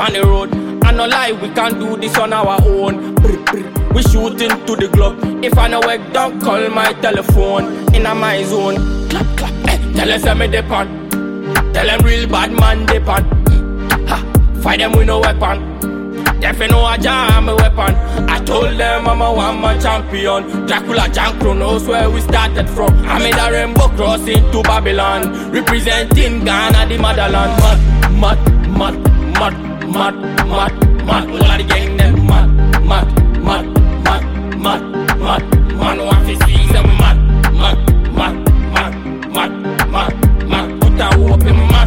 on the road. I no lie, we can't do this on our own. We shooting to the globe. If I no work, don't call my telephone. In my zone, clap clap. Tell us I'm a depend. Tell them real bad man depend. Fight them with no weapon. If you know I jam a weapon. I told them I'm a one-man champion. Dracula Jankro knows where we started from. I made a rainbow crossing to Babylon, representing Ghana, the motherland. Mad. All of the gang them mad. Man, want to see them mad. Put a hope in mad.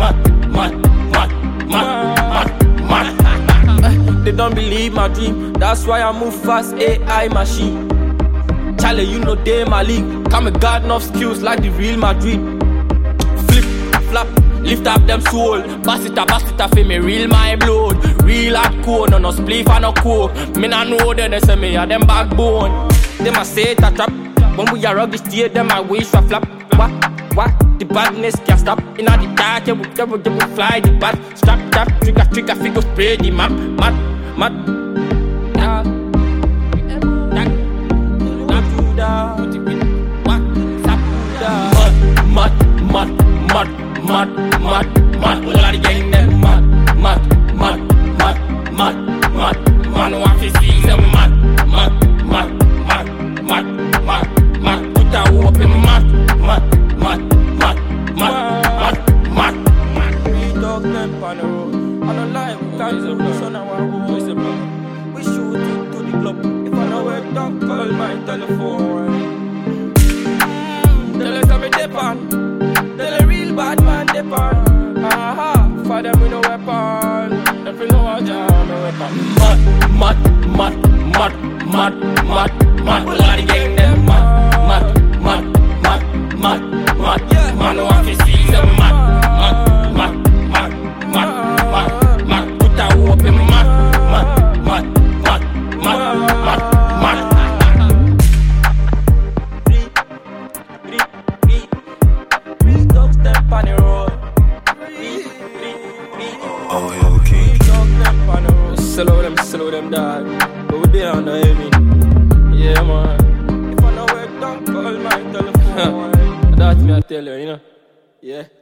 They don't believe my dream. That's why I move fast, AI machine. Charlie, you know they my league. Come a garden of skills like the Real Madrid. Flip, flap, lift up them soul. Bassita, feel me real my blood. Real hardcore, no spliff and no coke. Me nah know them, they say me a them backbone. They must say it a trap. When we are rug the stage, them I wish for flap. What? The badness can't stop. Inna the dark, yeah, we fly the bat. Strap, trigger, figure spray the map. Mad. All of the gang them mad. Man, want to see them mad. Put a hope in mad. We dog them on the road. On the line, we can't use a on our road. We shoot into the club. If I know where, don't call my telephone. Tell us I'm a depend. Tell a real bad man depend. For them with no weapon. If you know I jam a weapon. Mad. All of the gang them mad. Man, want to see them mad. Put a hope in mad. Three dogs step on the road. Oh, yo, King. Three dogs step on the road. Slow them, dog. But we there on the heaven. Yeah, man. If I know where, don't call my telephone. That's me, I tell you, you know. Yeah.